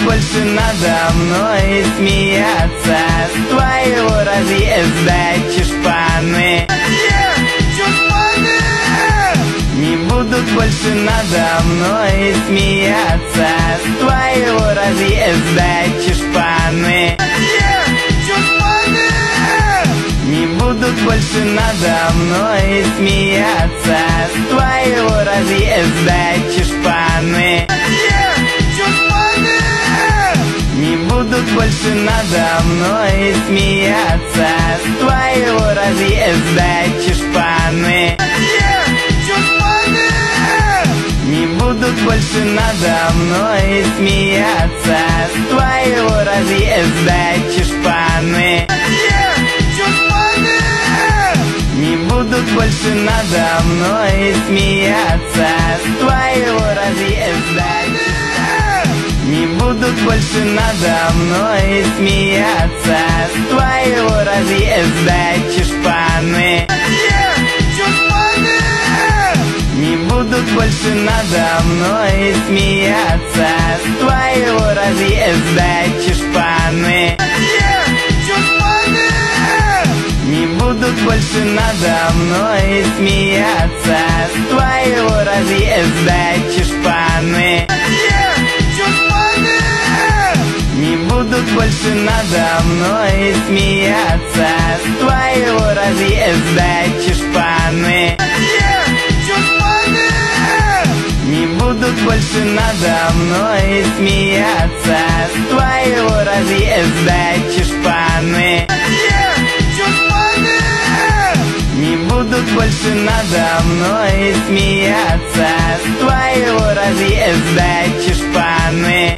больше надо мной смеяться. С твоего разъезда чушпаны не будут больше надо мной смеяться. С твоего разъезда чушпаны не будут больше надо мной смеяться. С твоего разъезда чушпаны не будут больше надо мной смеяться. С твоего разъезда чушпаны не будут больше надо мной смеяться. С твоего разъезда чушпаны не будут больше надо мной смеяться. С твоего разъезда не будут больше надо мной смеяться. С твоего разъезда чушпаны не будут больше надо мной смеяться. С твоего разъезда чушпаны не будут больше надо мной смеяться. С твоего разъезда чушпаны не будут больше надо мной смеяться. С твоего разъезда чушпаны не будут больше надо мной смеяться. С твоего разъезда чушпаны не будут больше надо мной смеяться. С твоего разъезда